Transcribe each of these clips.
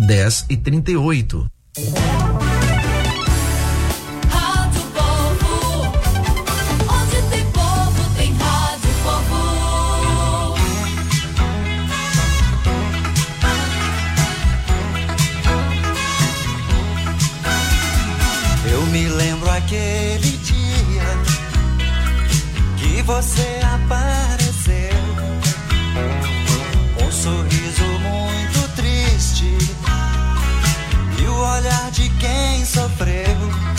10h38. Rádio Povo, onde tem povo, tem Rádio Povo. Eu me lembro aquele dia que você apareceu, um sorriso muito triste e o olhar de quem sofreu.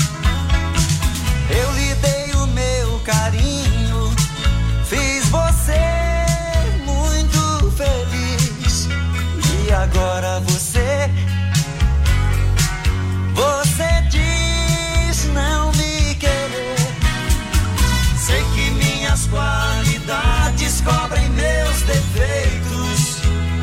Eu lhe dei o meu carinho, fiz você muito feliz. E agora você diz não me querer. Sei que minhas qualidades cobrem meus defeitos.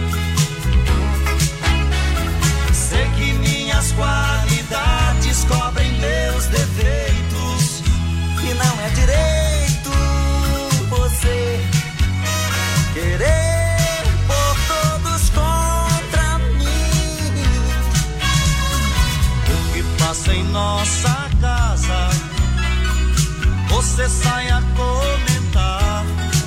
Sei que minhas qualidades cobrem meus defeitos. E não é direito você querer por todos contra mim. O que passa em nossa casa você sai a comentar,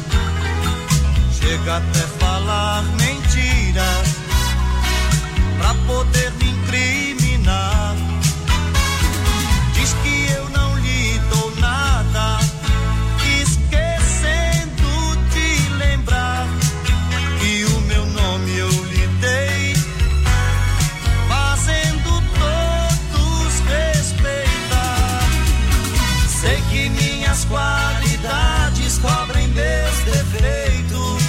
chega até falar mentiras pra poder me incriminar. Diz que eu não lhe dou nada, esquecendo de lembrar que o meu nome eu lhe dei, fazendo todos respeitar. Sei que minhas qualidades cobrem meus defeitos.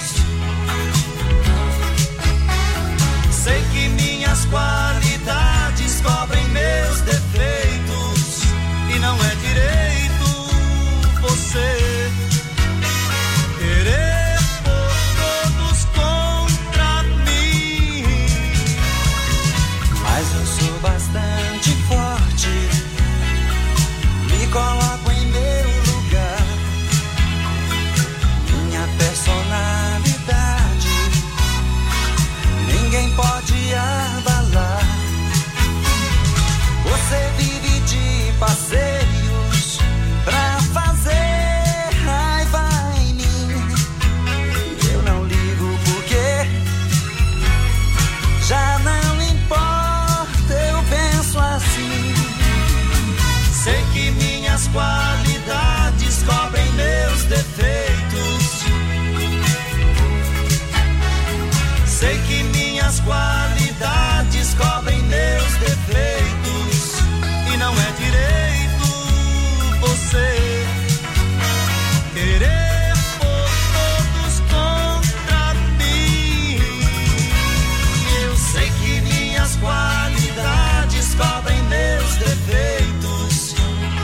Sei que minhas qualidades cobrem meus defeitos. E não é direito você querer por todos contra mim. Mas eu sou bastante forte, me coloco em meu lugar. Minha personalidade ninguém pode abalar. Você vive de passeios pra fazer raiva em mim. Eu não ligo porque já não importa, eu penso assim. Sei que minhas qualidades cobrem meus defeitos. Sei que minhas qualidades cobrem meus defeitos. E não é direito você querer por todos contra mim. Eu sei que minhas qualidades cobrem meus defeitos.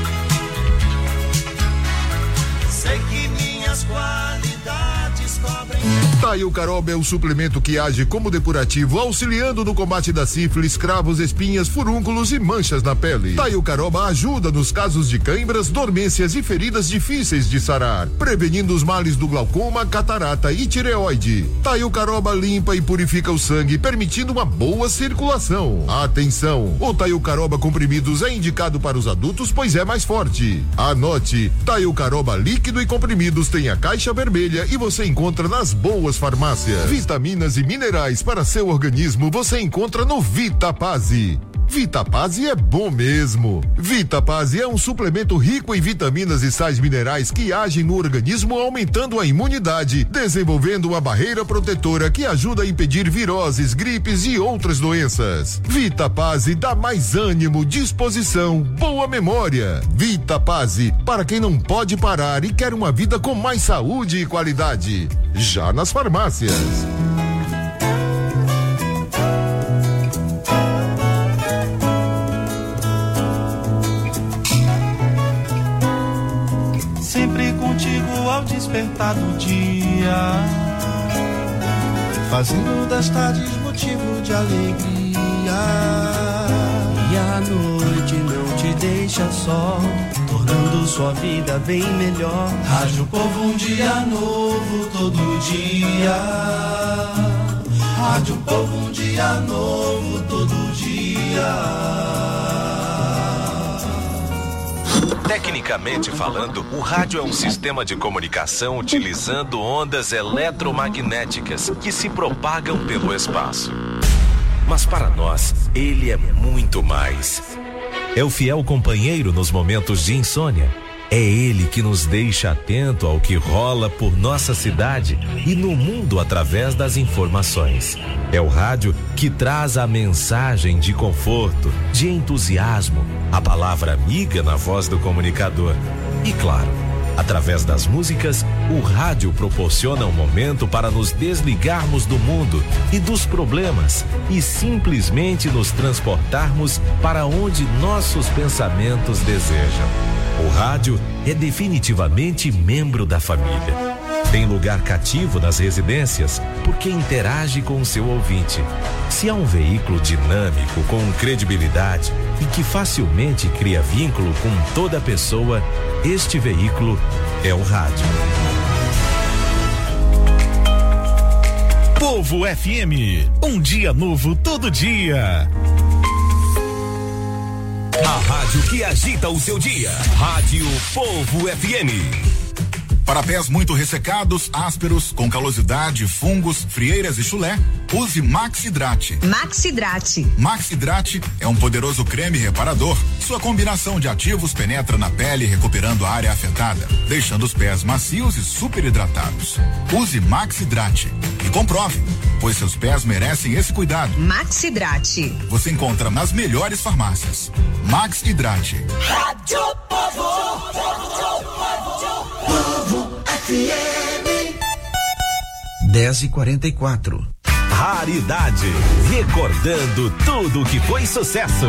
Sei que minhas qualidades cobrem. Taio Caroba é o suplemento que age como depurativo, auxiliando no combate da sífilis, cravos, espinhas, furúnculos e manchas na pele. Taio Caroba ajuda nos casos de cãibras, dormências e feridas difíceis de sarar, prevenindo os males do glaucoma, catarata e tireoide. Taio Caroba limpa e purifica o sangue, permitindo uma boa circulação. Atenção, o Taio Caroba comprimidos é indicado para os adultos, pois é mais forte. Anote, Taio Caroba líquido e comprimidos tem a caixa vermelha e você encontra nas boas farmácias. Vitaminas e minerais para seu organismo você encontra no Vitapase. Vitapase é bom mesmo. Vitapase é um suplemento rico em vitaminas e sais minerais que agem no organismo, aumentando a imunidade, desenvolvendo uma barreira protetora que ajuda a impedir viroses, gripes e outras doenças. Vitapase dá mais ânimo, disposição, boa memória. Vitapase, para quem não pode parar e quer uma vida com mais saúde e qualidade. Já nas farmácias. Sempre contigo ao despertar do dia, fazendo das tardes motivo de alegria. E a noite não te deixa só, tornando sua vida bem melhor. Rádio Povo, um dia novo todo dia. Rádio Povo, um dia novo todo dia. Tecnicamente falando, o rádio é um sistema de comunicação utilizando ondas eletromagnéticas que se propagam pelo espaço. Mas para nós, ele é muito mais. É o fiel companheiro nos momentos de insônia. É ele que nos deixa atento ao que rola por nossa cidade e no mundo através das informações. É o rádio que traz a mensagem de conforto, de entusiasmo, a palavra amiga na voz do comunicador. E claro, através das músicas, o rádio proporciona um momento para nos desligarmos do mundo e dos problemas e simplesmente nos transportarmos para onde nossos pensamentos desejam. O rádio é definitivamente membro da família. Tem lugar cativo nas residências porque interage com o seu ouvinte. Se há um veículo dinâmico, com credibilidade e que facilmente cria vínculo com toda pessoa, este veículo é o rádio. Povo FM, um dia novo todo dia. A rádio que agita o seu dia. Rádio Povo FM. Para pés muito ressecados, ásperos, com calosidade, fungos, frieiras e chulé, use Maxidrate. Maxidrate. Maxidrate é um poderoso creme reparador. Sua combinação de ativos penetra na pele, recuperando a área afetada, deixando os pés macios e super hidratados. Use Maxidrate e comprove, pois seus pés merecem esse cuidado. Maxidrate. Você encontra nas melhores farmácias. Maxidrate. Rádio Povo. Povo FM. 10h44. Raridade, recordando tudo que foi sucesso.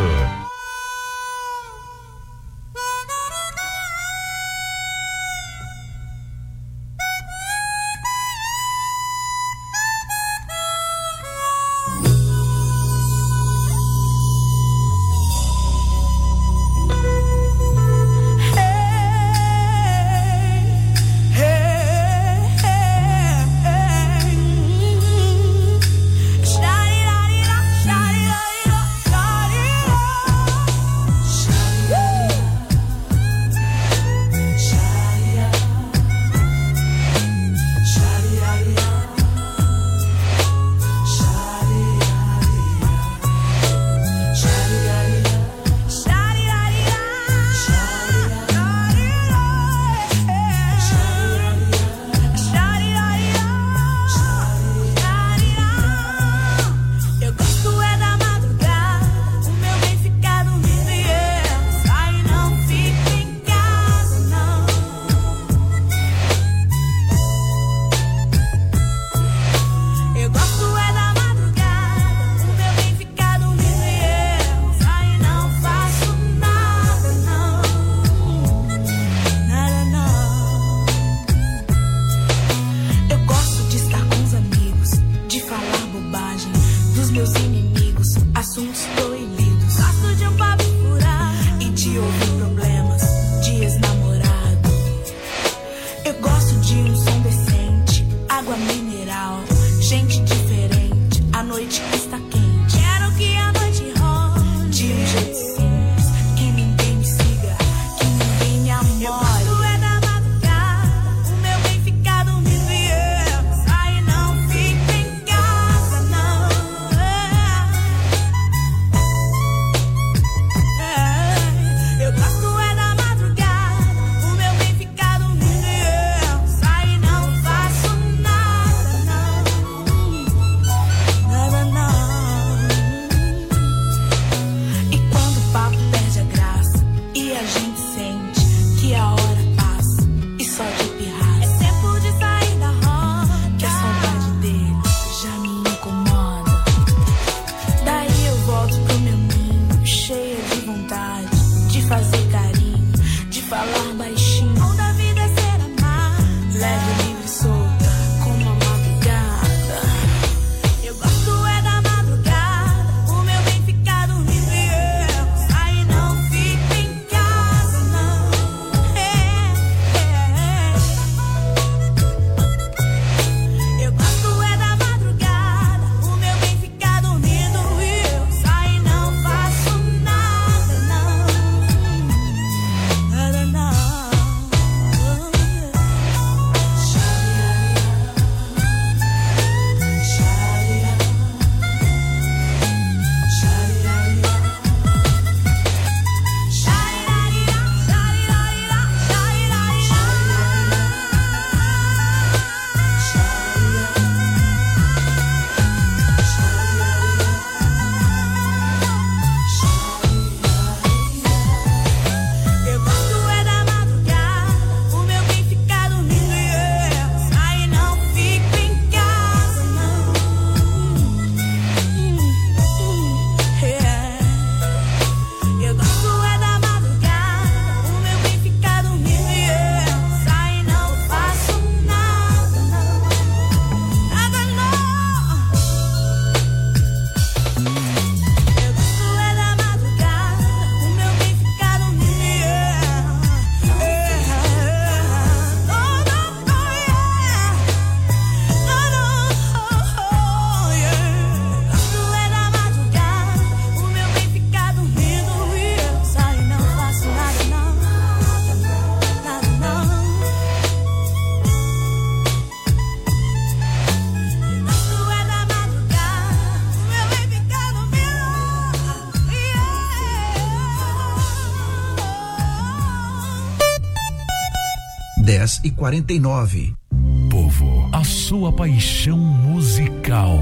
10h49. Povo, a sua paixão musical.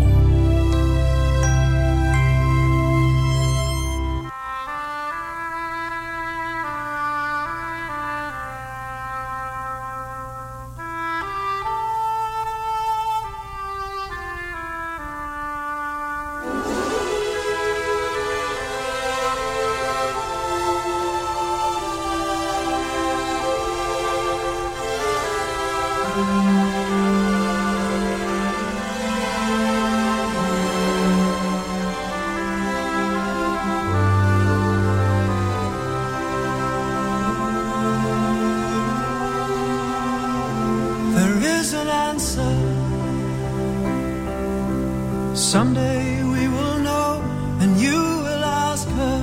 Someday we will know, and you will ask her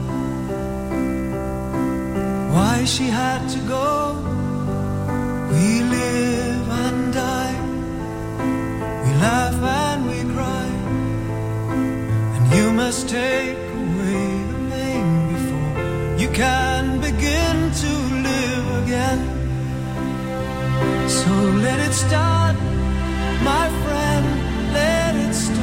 why she had to go. We live and die, we laugh and we cry, and you must take away the pain before you can begin to live again. So let it start, my friend, let it start.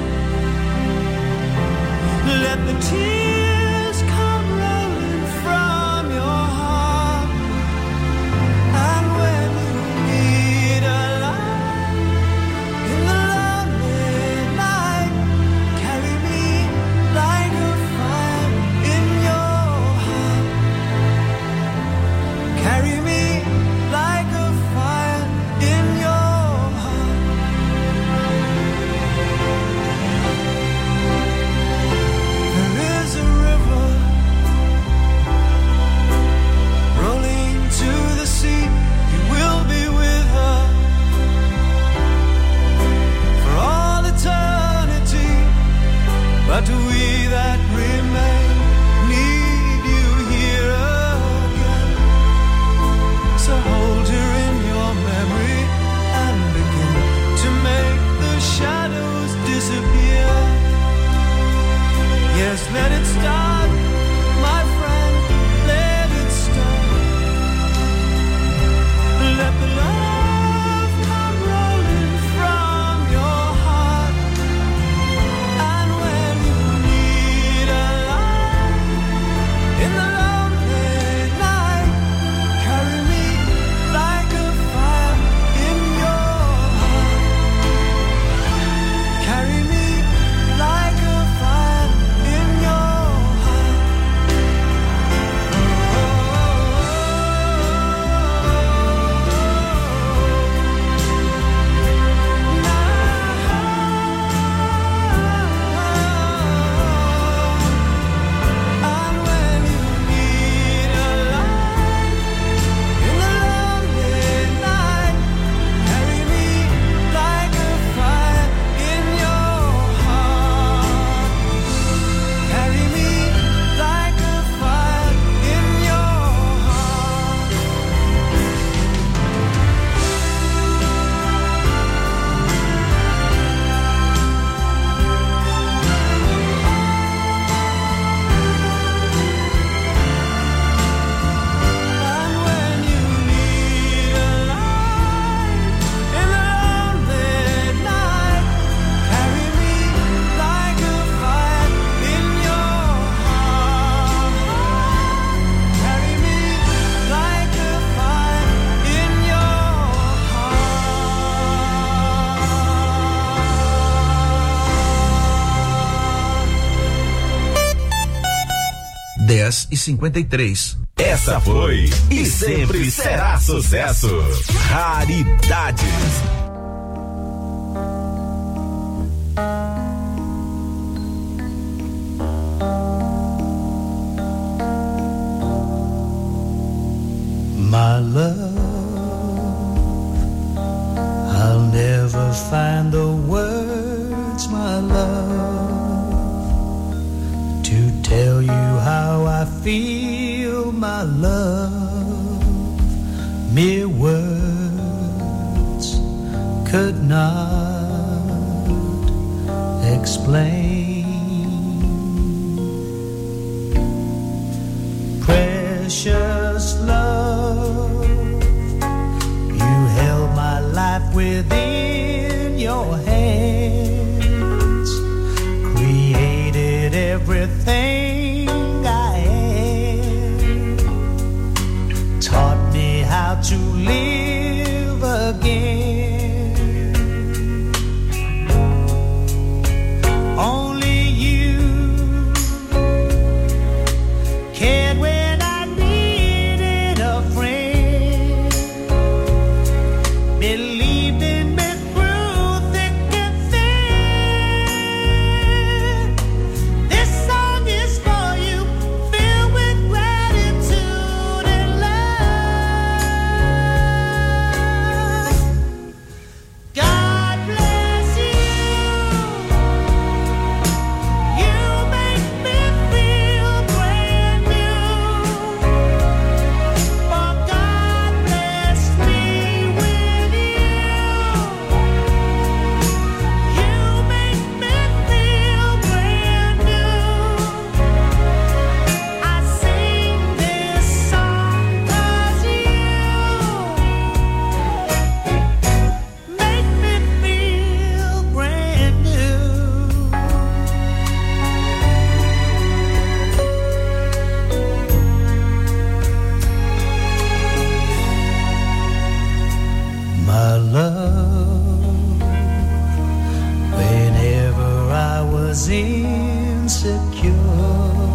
Let the tears come rolling from your heart, and when you need a light in the lonely night, carry me like a fire in your heart. Carry me like a fire in your heart. There is a river rolling to the sea. You will be with her for all eternity. But we that remain need you here again. So hold her in your memory and begin to make the shadows disappear. Yes, let it start, my friend, let it start. Let the love come rolling from your heart, and when you need a light in the lonely night, carry me like a fire in your heart. Carry me like a fire in your heart. And when you need a light in the lonely night, carry me like a fire in your heart. Carry me like a fire in your heart. 10h53. Essa foi e sempre será sucesso. Raridades. My love, I'll never find the words, my love, to tell you how I feel, my love. Mere words could not explain. Precious love, within your hands, created everything I am, taught me how to live again. Only you cared when I needed a friend, believed in me through thick and thin. This song is for you, filled with gratitude and love. God bless you. You make me feel brand new. For God blessed me with you. You make me feel brand new. I sing this song 'cause you make me feel brand new. My love, whenever I was insecure,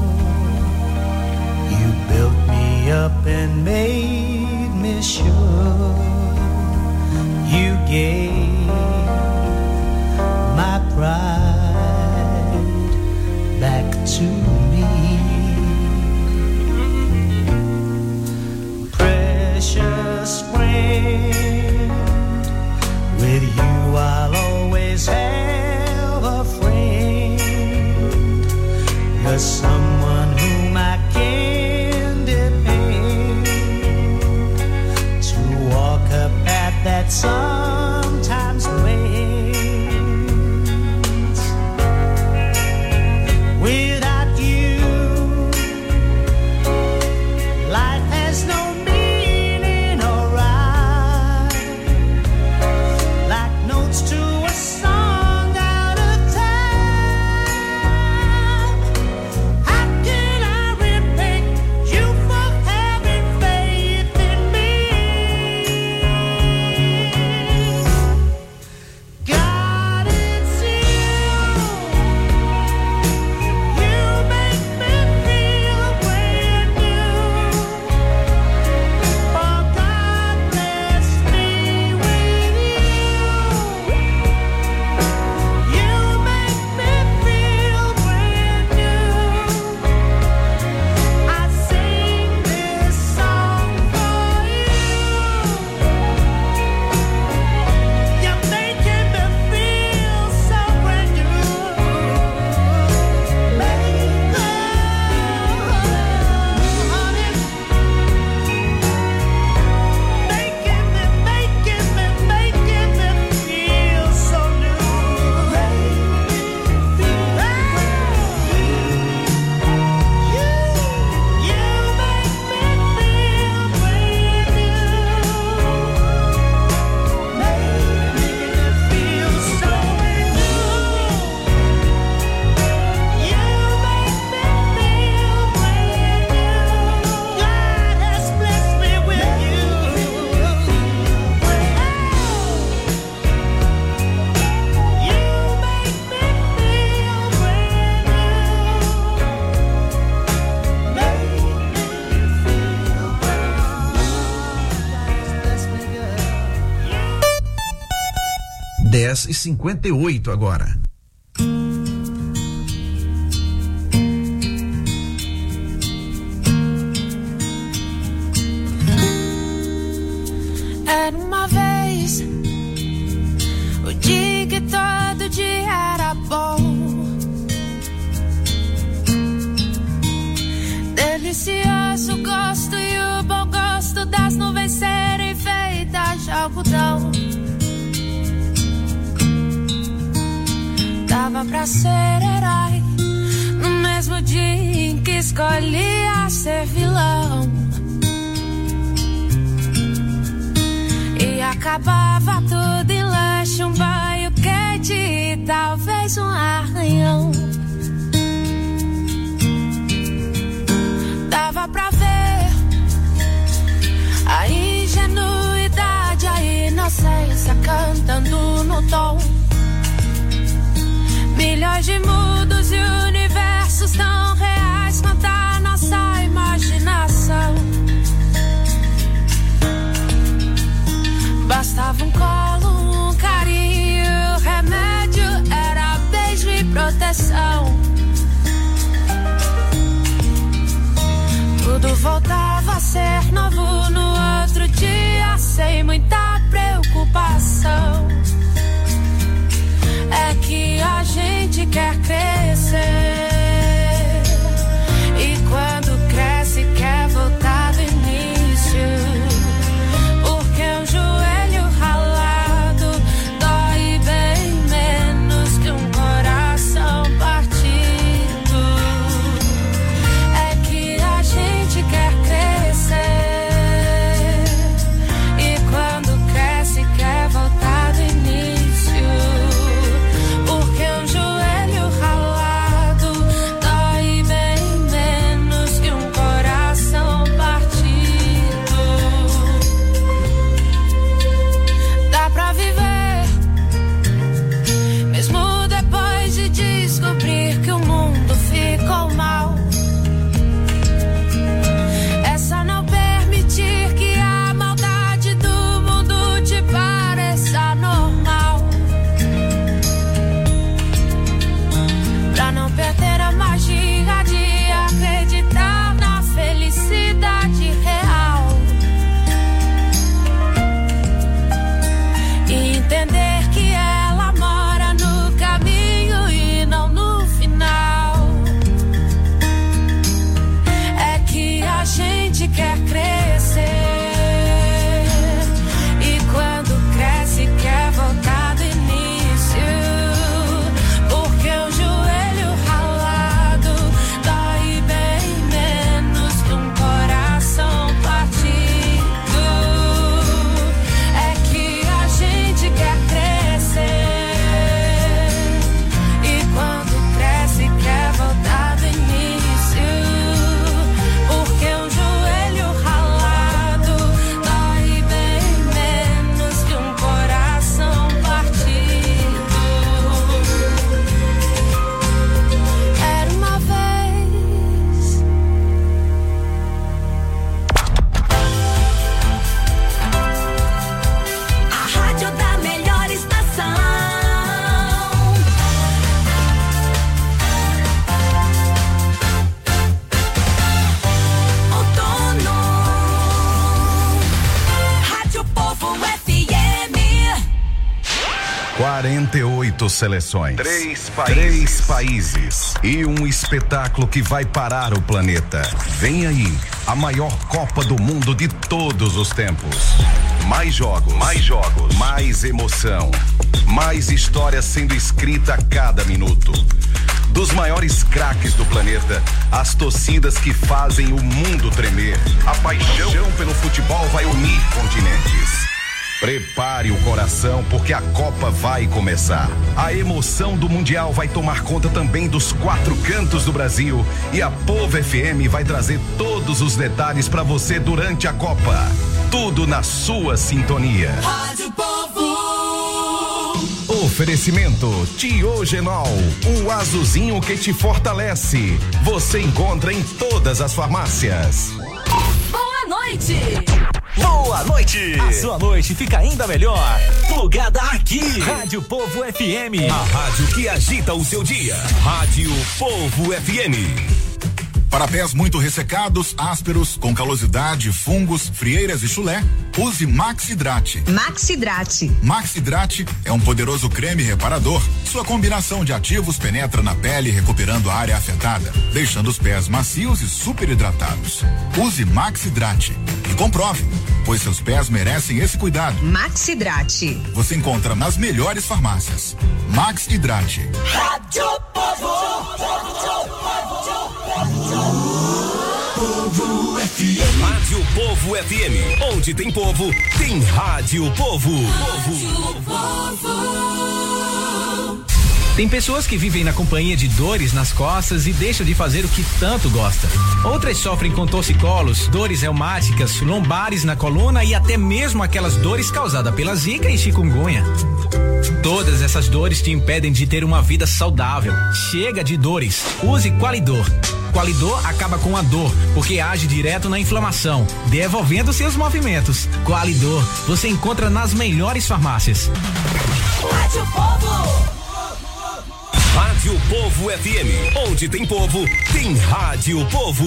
you built me up and made me sure. You gave my pride back to me. Precious friend, with you I'll always have a friend. You're someone whom I can depend to walk a path that sometimes wanes. Without you, life has no meaning or rhyme, like notes to a song out of time. How can I repay you for having faith in me? God, it's you. You make me feel brand new. For God blessed me with you. You make me feel brand new. I sing this song for you. You're making me feel so brand new. Making me feel so new. You make me feel brand new. Make me feel so new. You make me feel brand new. God has blessed me with you. You make me feel brand new. Make me feel brand new. God has blessed me, girl. 10h58 agora. Era uma vez o dia que todo dia era bom, delicioso gosto e o bom gosto das nuvens serem feitas de algodão. Dava pra ser herói no mesmo dia em que escolhia ser vilão. E a Acabava tudo em lanche, um banho quente e talvez um arranhão. Dava pra ver a ingenuidade, a inocência cantando no tom. Milhões de mundos e universos tão reais quanto a nossa imaginação. Bastava um colo, um carinho, o remédio era beijo e proteção. Tudo voltava a ser novo no outro dia, sem muita preocupação. É que a gente quer crescer, e quando cresce quer voltar do início, porque um joelho ralado dói bem menos que um coração partido. É que a gente quer crescer, e quando cresce quer voltar do início. Seleções, três países e um espetáculo que vai parar o planeta. Vem aí, a maior Copa do Mundo de todos os tempos. Mais jogos, mais emoção, mais história sendo escrita a cada minuto. Dos maiores craques do planeta, as torcidas que fazem o mundo tremer. A paixão pelo futebol vai unir continentes. Prepare o coração, porque a Copa vai começar. A emoção do Mundial vai tomar conta também dos 4 cantos do Brasil, e a Povo FM vai trazer todos os detalhes para você durante a Copa. Tudo na sua sintonia. Rádio Povo. Oferecimento Tiogenol, o azulzinho que te fortalece. Você encontra em todas as farmácias. Boa noite. Boa noite! A sua noite fica ainda melhor. Plugada aqui. Rádio Povo FM. A rádio que agita o seu dia. Rádio Povo FM. Para pés muito ressecados, ásperos, com calosidade, fungos, frieiras e chulé, use Maxidrate. Maxidrate. Maxidrate é um poderoso creme reparador. Sua combinação de ativos penetra na pele, recuperando a área afetada, deixando os pés macios e super hidratados. Use Maxidrate e comprove, pois seus pés merecem esse cuidado. Maxidrate. Você encontra nas melhores farmácias. Maxidrate. Rádio Povo. Povo FM. Rádio Povo FM. Onde tem povo, tem Rádio Povo. Tem pessoas que vivem na companhia de dores nas costas e deixam de fazer o que tanto gosta. Outras sofrem com torcicolos, dores reumáticas, lombares na coluna e até mesmo aquelas dores causadas pela zika e chikungunya. Todas essas dores te impedem de ter uma vida saudável. Chega de dores. Use Qualidor. Qualidor acaba com a dor, porque age direto na inflamação, devolvendo seus movimentos. Qualidor, você encontra nas melhores farmácias. Rádio Povo. Rádio Povo FM. Onde tem povo, tem Rádio Povo.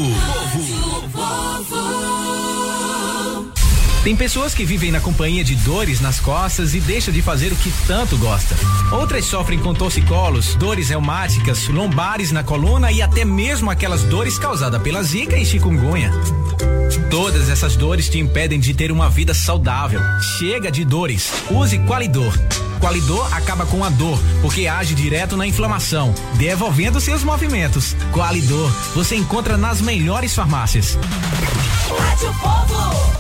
Tem pessoas que vivem na companhia de dores nas costas e deixam de fazer o que tanto gosta. Outras sofrem com torcicolos, dores reumáticas, lombares na coluna e até mesmo aquelas dores causadas pela zika e chikungunya. Todas essas dores te impedem de ter uma vida saudável. Chega de dores. Use Qualidor. Qualidor acaba com a dor, porque age direto na inflamação, devolvendo seus movimentos. Qualidor, você encontra nas melhores farmácias. Rádio Povo.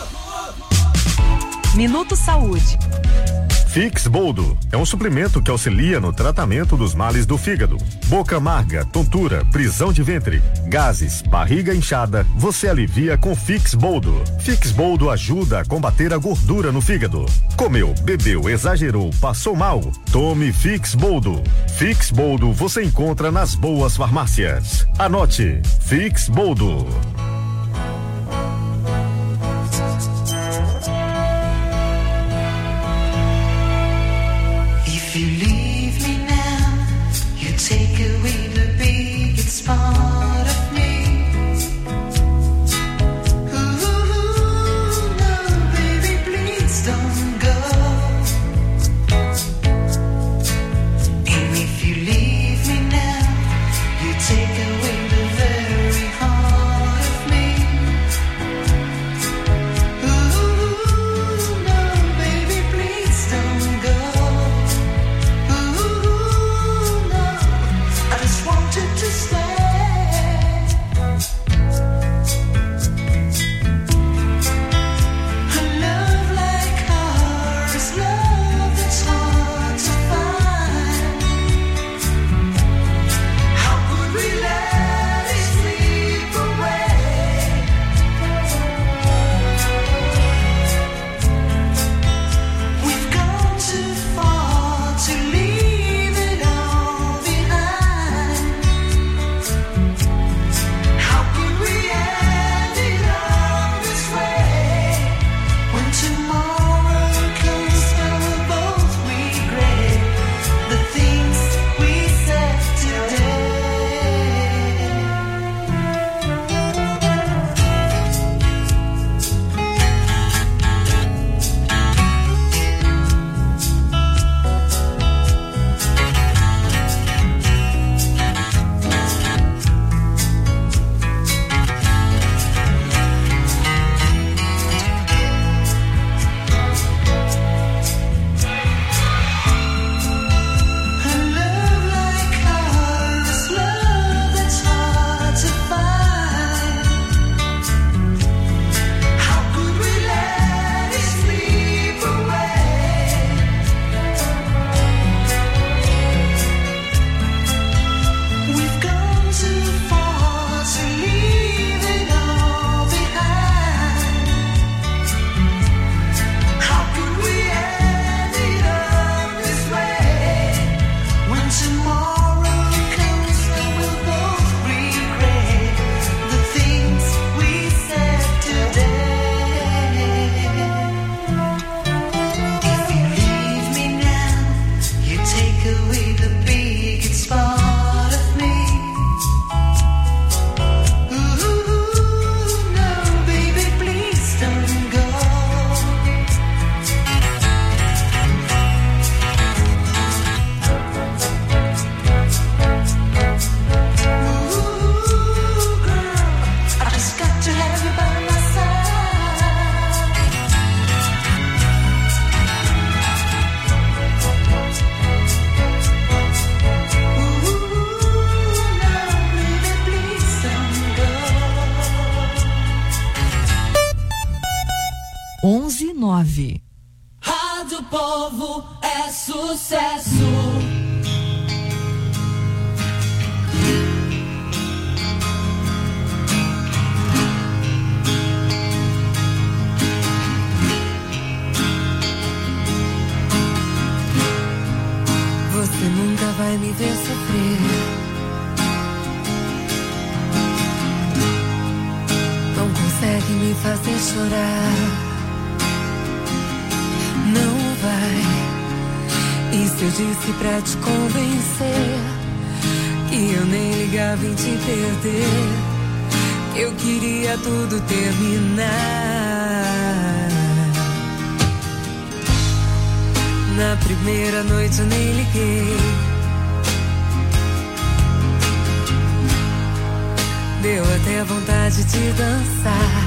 Minuto Saúde. Fix Boldo é um suplemento que auxilia no tratamento dos males do fígado. Boca amarga, tontura, prisão de ventre, gases, barriga inchada, você alivia com Fix Boldo. Fix Boldo ajuda a combater a gordura no fígado. Comeu, bebeu, exagerou, passou mal? Tome Fix Boldo. Fix Boldo você encontra nas boas farmácias. Anote, Fix Boldo. If you leave me now, you take away the biggest part of me. Ooh, no, baby, please don't go. And if you leave me now, you take away the very heart of me. Ooh, no, baby, please don't go. sucesso. Você nunca vai me ver sofrer. Não consegue me fazer chorar. Não vai. Isso eu disse pra te convencer que eu nem ligava em te perder. Eu queria tudo terminar. Na primeira noite eu nem liguei. Deu até vontade de dançar.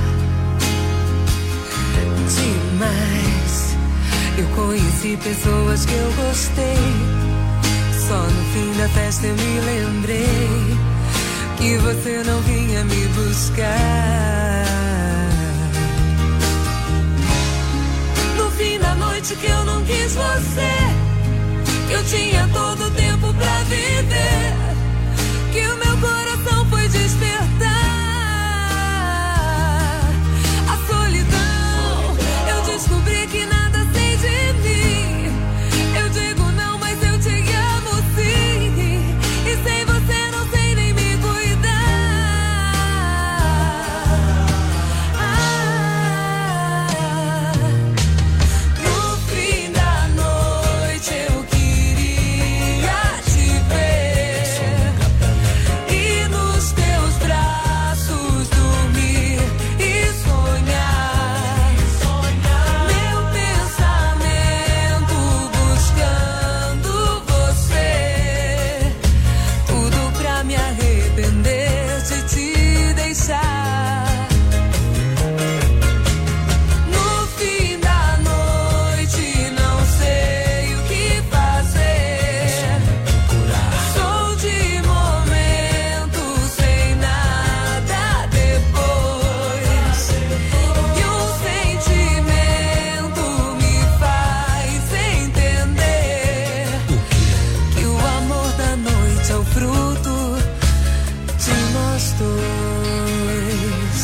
Demais. Eu conheci pessoas que eu gostei. Só no fim da festa eu me lembrei que você não vinha me buscar. No fim da noite que eu não quis você, eu tinha todo o tempo pra viver, que o meu coração foi despertar. A solidão, eu descobri que nada sei de mim. Eu digo não, mas eu te amo sim. E sem você não sei nem me cuidar. No fim da noite eu queria te ver e nos teus braços dormir e sonhar. Meu pensamento buscando você, tudo pra me arrepender de te deixar. No fim da noite não sei o que fazer. Sou de momento sem nada depois. E um sentimento me faz entender que o amor da noite é o fruto de nós dois.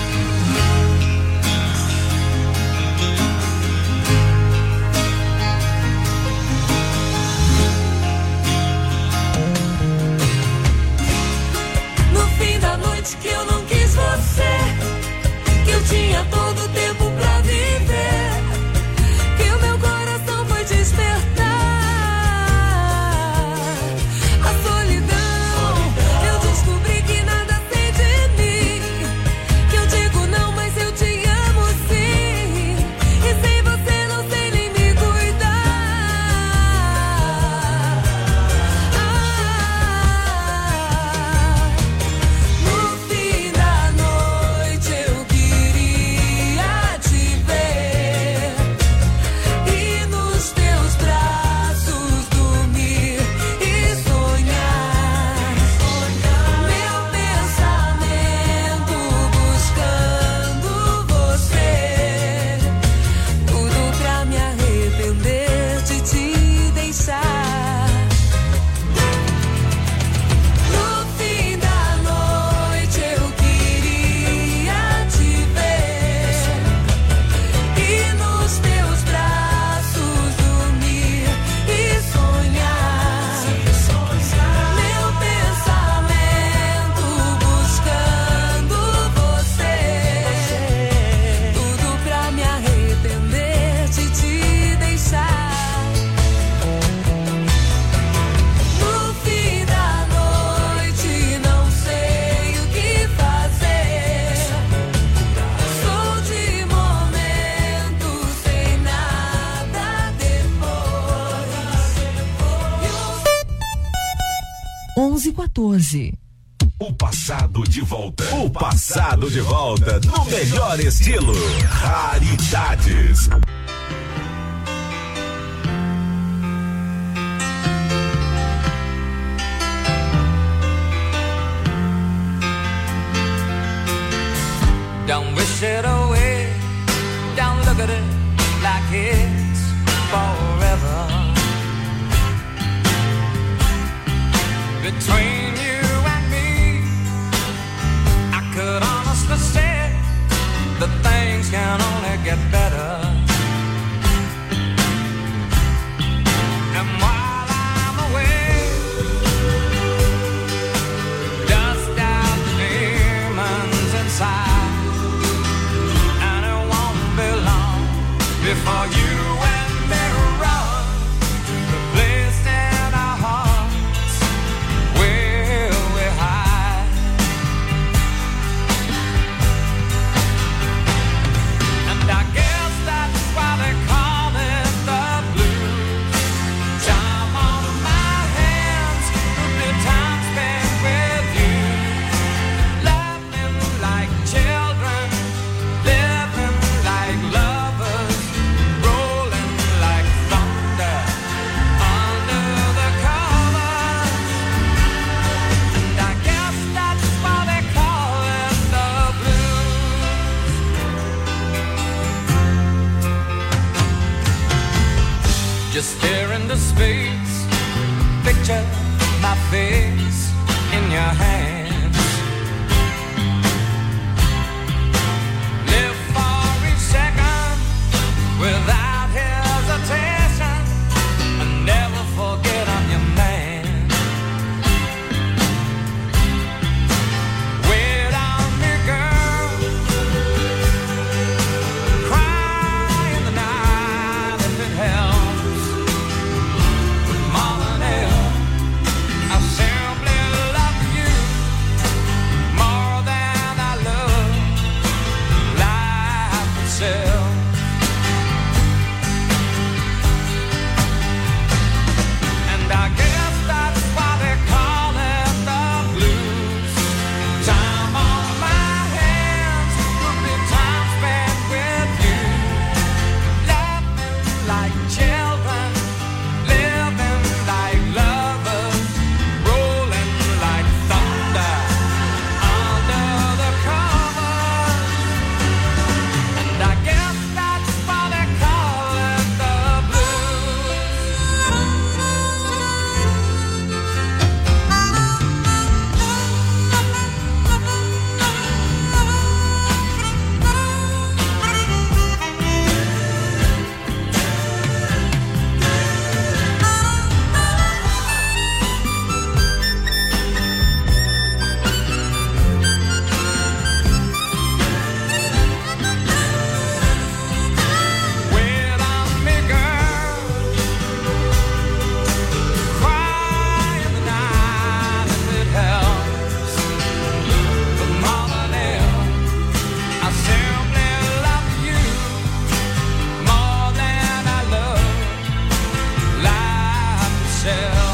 No fim da noite que eu não quis você, que eu tinha todo o tempo pra viver, que o meu coração foi despertar. A solidão, eu descobri que nada sei de mim, que eu digo não, mas eu te amo sim. E sem você não sei nem me cuidar. No fim da noite eu queria te ver e nos teus braços dormir e sonhar. Meu pensamento buscando você, tudo pra me arrepender de te deixar. No fim da noite eu queria te ver e nos teus braços dormir e sonhar. Meu pensamento buscando você, tudo pra me arrepender de te deixar. No fim da noite não sei o que fazer. Sou de momento sem nada depois. 11:14. O passado de volta. O passado de volta no melhor estilo. Raridades. Don't wish it away. Don't look at it like it's forever. picture my face in your hands. Live for each second without hesitation, and never forget I'm your man. Wait on me, girl. Cry in the night if it helps. More than ever, I simply love you more than I love life itself. And I guess that's why they call it the blues. Time on my hands would be time spent with you. Laughing like children, living like lovers, rolling like thunder under the covers. And I guess that's why they call it the blues. Wait on me, girl. Cry in the night if it helps. But more than ever, I simply love you more than I love life itself.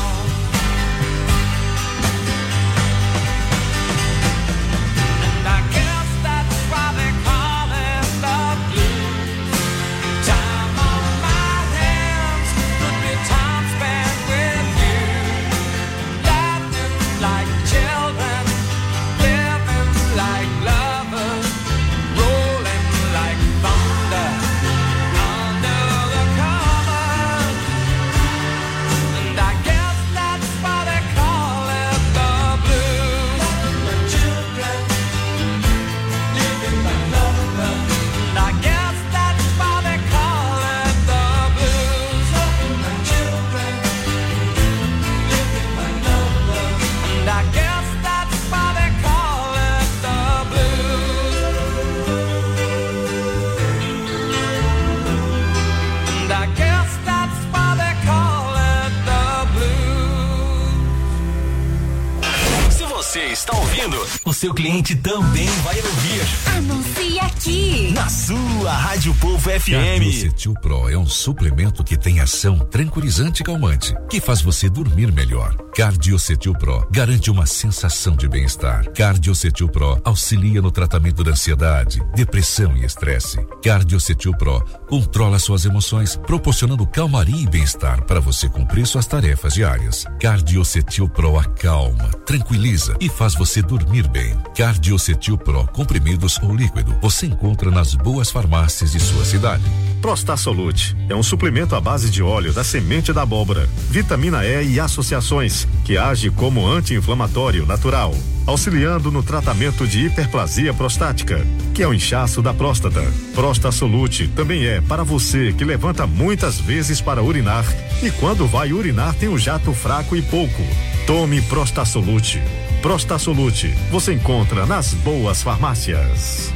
And I guess that's why they call it the blues. Time on my hands could be time spent with you. Laughing like children, living like lovers, rolling like thunder under the covers. And I guess that's why they call it the blues. My children, living like lovers. And I guess that's why they call it the blues. My children, living like lovers. And I guess that's why they call it the blues. And I guess that's why they call it the blues. Se você está ouvindo, o seu cliente também vai ouvir. Anuncie aqui. Na sua Rádio Povo FM. Cardiocetil Pro é um suplemento que tem ação tranquilizante e calmante, que faz você dormir melhor. Cardiocetil Pro garante uma sensação de bem-estar. Cardiocetil Pro auxilia no tratamento da ansiedade, depressão e estresse. Cardiocetil Pro controla suas emoções, proporcionando calmaria e bem-estar para você cumprir suas tarefas diárias. Cardiocetil Pro acalma, tranquiliza e faz você dormir bem. Cardiocetil Pro comprimidos ou líquido você encontra nas boas farmácias de sua cidade. Prostasolute é um suplemento à base de óleo da semente da abóbora, vitamina E e associações, que age como anti-inflamatório natural, auxiliando no tratamento de hiperplasia prostática, que é o inchaço da próstata. Prostasolute também é para você que levanta muitas vezes para urinar e quando vai urinar tem um jato fraco e pouco. Tome Prostasolute. Prostasolute você encontra nas boas farmácias.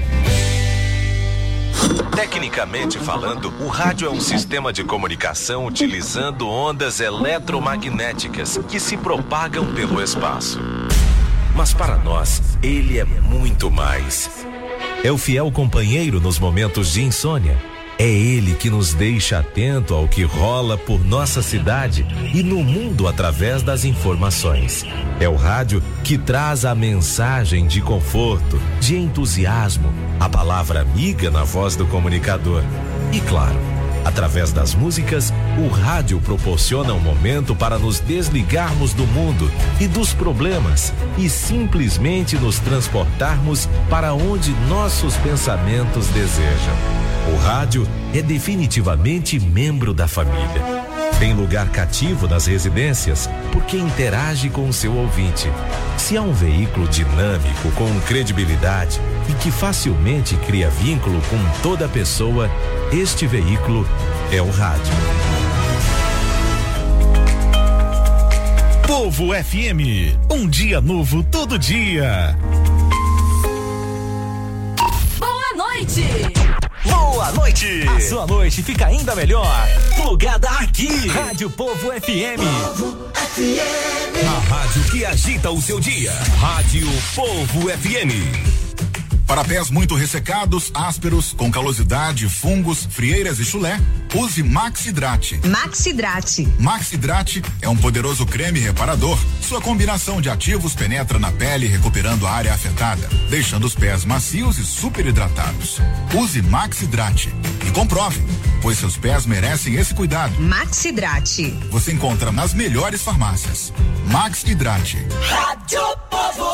Tecnicamente falando, o rádio é um sistema de comunicação utilizando ondas eletromagnéticas que se propagam pelo espaço. Mas para nós, ele é muito mais. É o fiel companheiro nos momentos de insônia. É ele que nos deixa atento ao que rola por nossa cidade e no mundo através das informações. É o rádio que traz a mensagem de conforto, de entusiasmo, a palavra amiga na voz do comunicador. E claro, através das músicas, o rádio proporciona um momento para nos desligarmos do mundo e dos problemas e simplesmente nos transportarmos para onde nossos pensamentos desejam. O rádio é definitivamente membro da família. Tem lugar cativo nas residências porque interage com o seu ouvinte. Se há um veículo dinâmico, com credibilidade e que facilmente cria vínculo com toda pessoa, este veículo é o rádio. Povo FM, um dia novo todo dia. Boa noite! Boa noite! A sua noite fica ainda melhor. Plugada aqui. Rádio Povo FM. Povo FM. A rádio que agita o seu dia. Rádio Povo FM. Para pés muito ressecados, ásperos, com calosidade, fungos, frieiras e chulé, use Maxidrate. Maxidrate. Maxidrate é um poderoso creme reparador. Sua combinação de ativos penetra na pele, recuperando a área afetada, deixando os pés macios e super hidratados. Use Maxidrate e comprove, pois seus pés merecem esse cuidado. Maxidrate. Você encontra nas melhores farmácias. Maxidrate. Rádio Povo.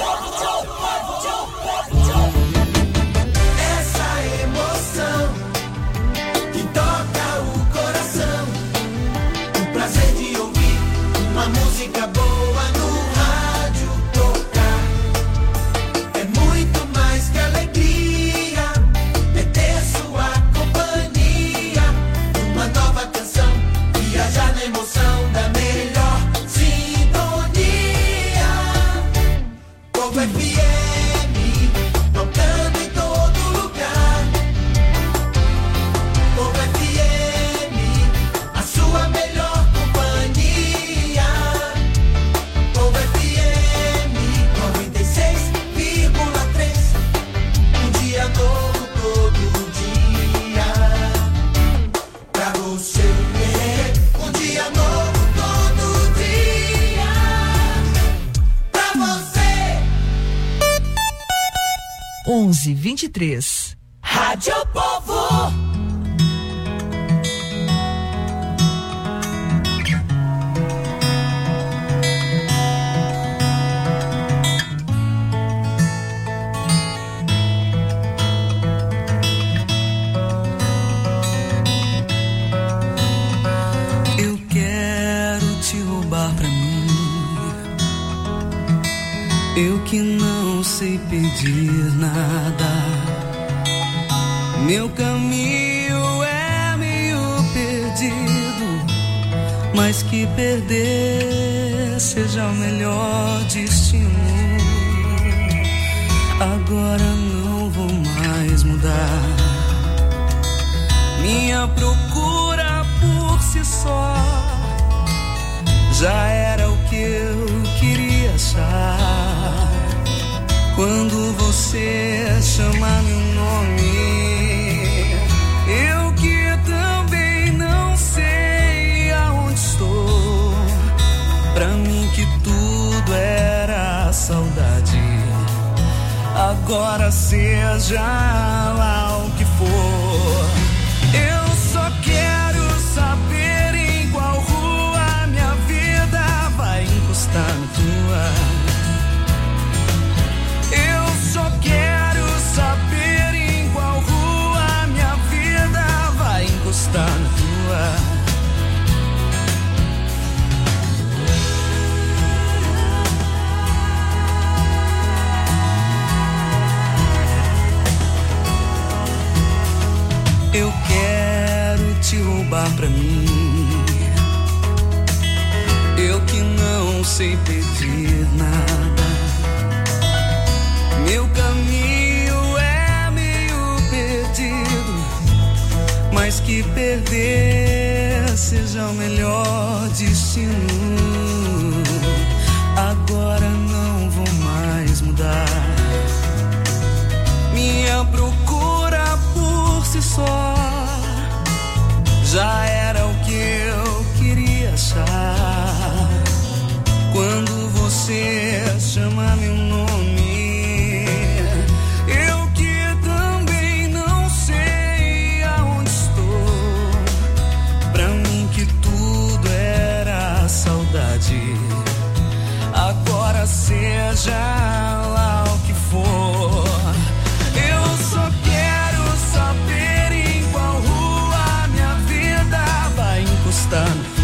Essa emoção que toca o coração, o prazer de ouvir uma música boa no rádio tocar. É muito mais que alegria, é ter sua companhia. Uma nova canção, viajar na emoção da melhor sintonia. Povo FM, tocando em todo lugar. Povo FM, a sua melhor companhia. Povo FM, 96,3. Um dia novo todo dia. Pra você, um dia novo todo dia. Pra você. 11:23. Rádio Povo. Eu quero te roubar pra mim. Eu que não sei pedir nada. Meu caminho é meio perdido, mas que perder seja o melhor destino. Agora não vou mais mudar. Minha procura por si só já era o que eu queria achar. Quando você chama meu nome, eu que também não sei aonde estou. Pra mim que tudo era saudade, agora seja lá o que for. Eu só quero saber em qual rua minha vida vai encostar na tua. Eu só quero saber em qual rua minha vida vai encostar na tua. Eu quero te roubar pra mim. Eu que não sei pedir nada. Meu caminho é meio perdido, mas que perder seja o melhor destino. Agora não vou mais mudar. Minha procura por si só já era o que eu queria achar. Quando você chama meu nome, eu que também não sei aonde estou. Pra mim que tudo era saudade, agora seja lá o que for. Eu só quero saber em qual rua minha vida vai encostar.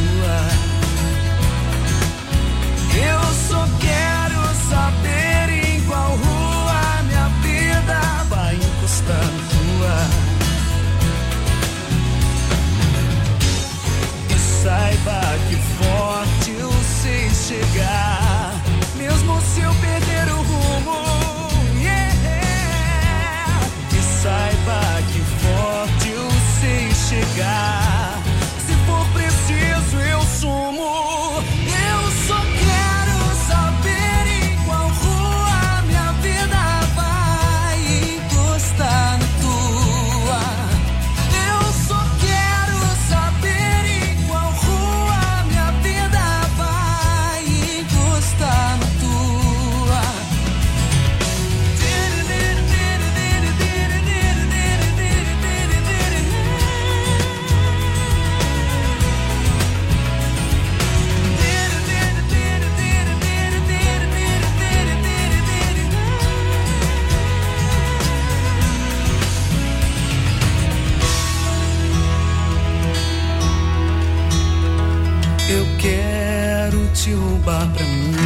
se roubar pra mim.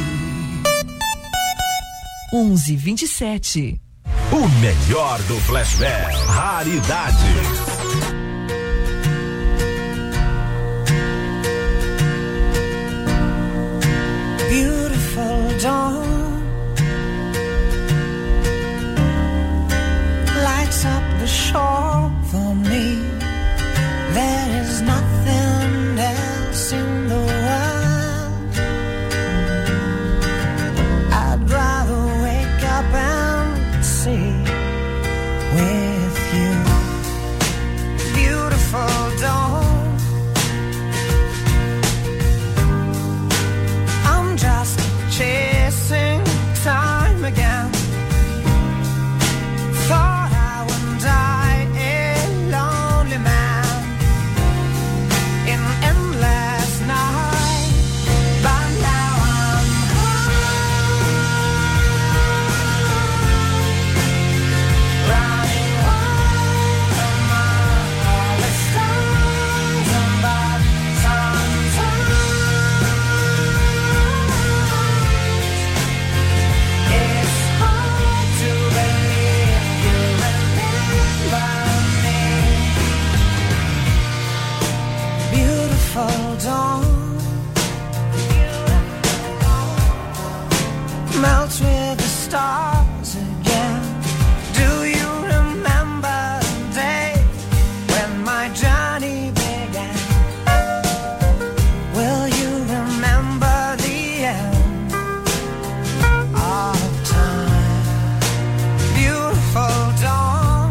11:27. O melhor do flashback, raridade. Beautiful dawn lights up the shore for me. There is nothing else in the world. I'd rather wake up and see with you. Beautiful dawn, I'm just chasing time again. Thought I would die a lonely man in endless night, but now I'm running wild among all the stars above. Sometimes it's hard to believe you remember me. Beautiful dawn melts with the stars again. Do you remember the day when my journey began? Will you remember the end of time? Beautiful dawn,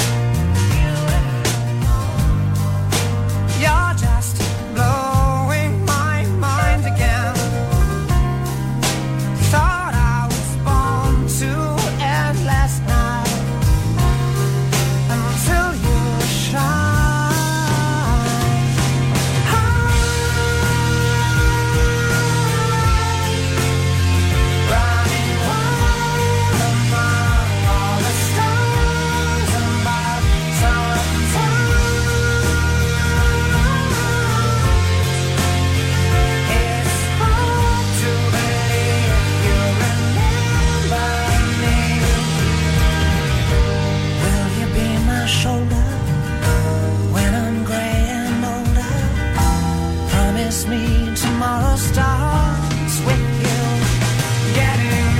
you're just blowing my mind again. Thought I was born to end last night until you shine. Running wild among all the stars above. Sometimes it's hard to believe you remember me. Will you be my shoulder when I'm gray and older? Promise me tomorrow starts with you getting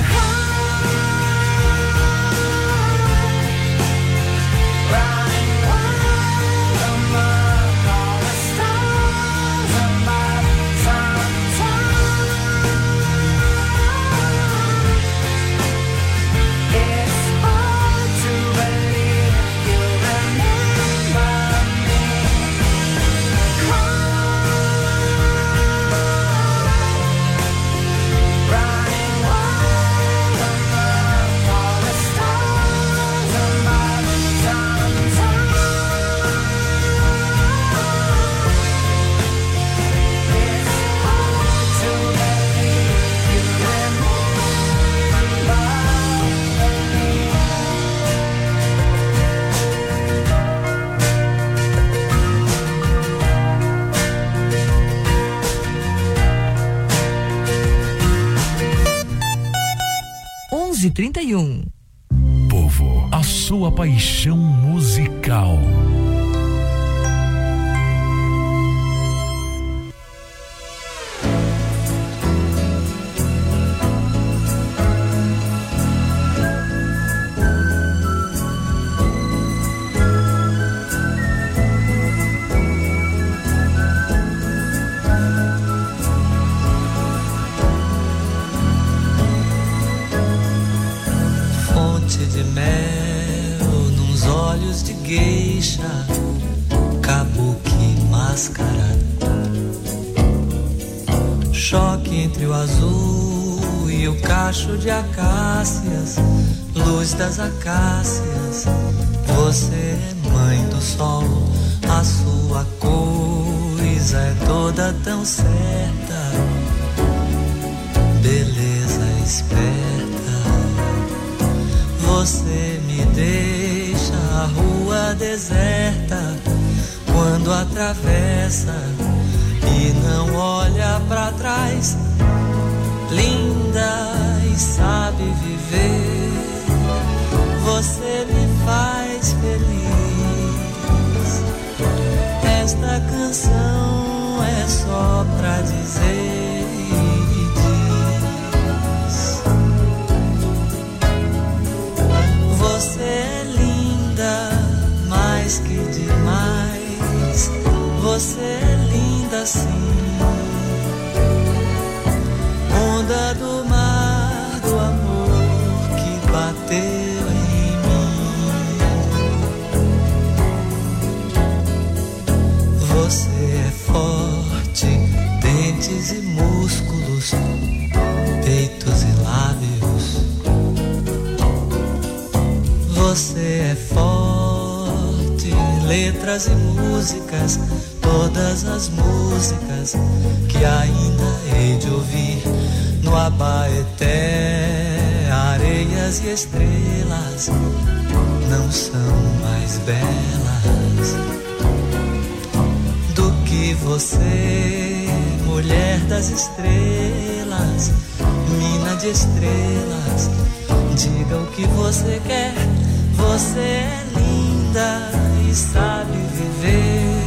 high. Running wild among all the stars above. Sometimes it's hard to believe you remember me. Running wild among all the stars above. Sometimes it's hard to believe you remember Onze e 31. Povo, a sua paixão musical. Fonte de mel nos olhos de geisha, kabuki máscara. Choque entre o azul e o cacho de acácias, luz das acácias. Você é mãe do sol, a sua coisa é toda tão certa. Beleza esperta. Você me deixa a rua deserta quando atravessa e não olha pra trás. faz linda e sabe viver. Você me faz feliz. Esta canção é só pra dizer e diz: você é linda, mais que demais. Você é linda sim. Onda do mar do amor que bateu em mim. Você é forte, dentes e músculos, peitos e lábios. Você é forte, letras e músicas, todas as músicas que ainda hei de ouvir no Abaeté. Areias e estrelas não são mais belas do que você, mulher das estrelas, mina de estrelas. Diga o que você quer. Você é linda e sabe viver.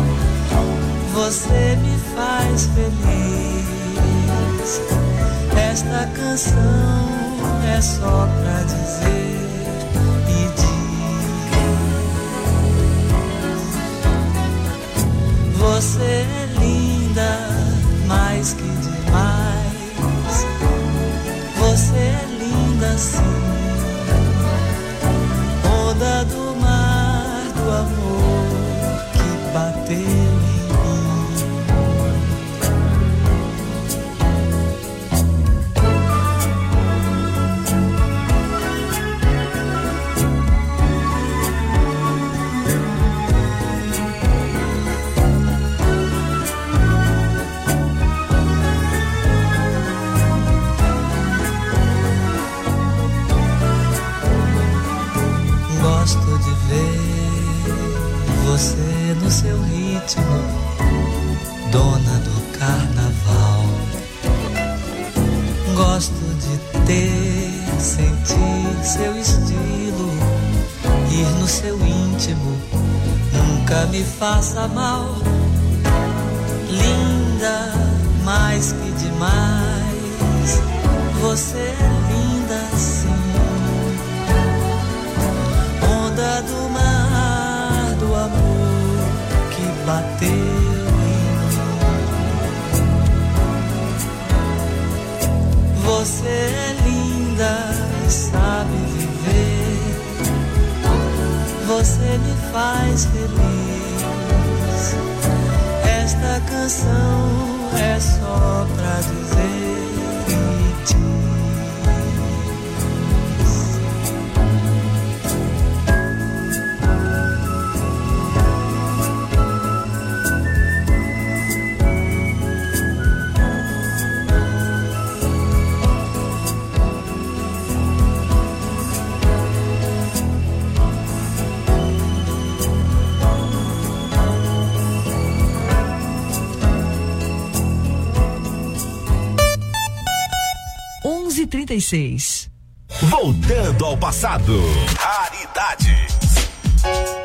Você me faz feliz. Esta canção é só pra dizer e diz: você é linda, mais que demais. Você é linda sim. Onda do mar do amor que bateu em mim. Gosto de ver você no seu ritmo, dona do carnaval. Gosto de ter, sentir seu estilo, ir no seu íntimo, nunca me faça mal. Linda, mais que demais. Você é linda sim. Onda do mar do amor que bateu em mim. Você é linda e sabe viver. Você me faz feliz. Esta canção é só pra dizer e diz: (11h36). Voltando ao passado. Raridades.